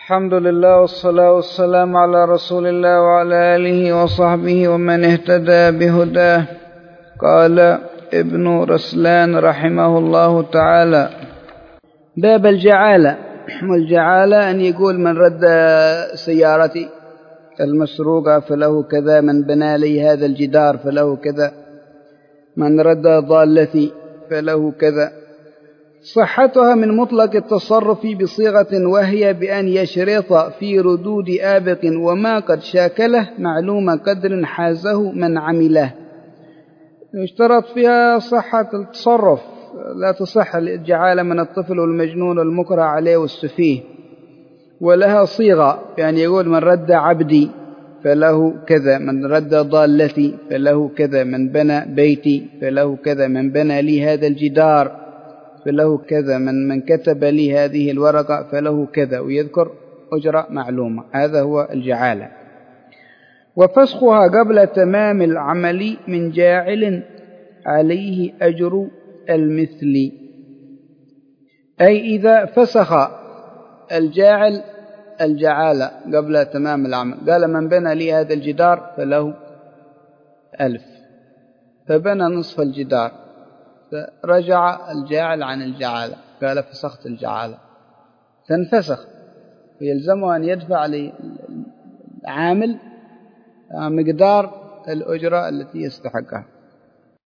الحمد لله والصلاة والسلام على رسول الله وعلى آله وصحبه ومن اهتدى بهداه. قال ابن رسلان رحمه الله تعالى: باب الجعالة. والجعالة أن يقول: من رد سيارتي المسروقة فله كذا، من بنى لي هذا الجدار فله كذا، من رد ضالتي فله كذا. صحتها من مطلق التصرف بصيغة، وهي بأن يشرط في ردود آبق وما قد شاكله معلوم قدر حازه من عمله. يشترط فيها صحة التصرف، لا تصح الجعالة من الطفل والمجنون والمكره عليه والسفيه. ولها صيغة، يعني يقول: من رد عبدي فله كذا، من رد ضالتي فله كذا، من بنى بيتي فله كذا، من بنى لي هذا الجدار فله كذا، من كتب لي هذه الورقة فله كذا، ويذكر أجرة معلومة. هذا هو الجعالة. وفسخها قبل تمام العمل من جاعل عليه أجر المثل، أي إذا فسخ الجاعل الجعالة قبل تمام العمل. قال: من بنى لي هذا الجدار فله 1000، فبنى نصف الجدار، فرجع الجاعل عن الجعالة، قال: فسخت الجعالة، تنفسخ، ويلزمه أن يدفع للعامل مقدار الأجرة التي يستحقها.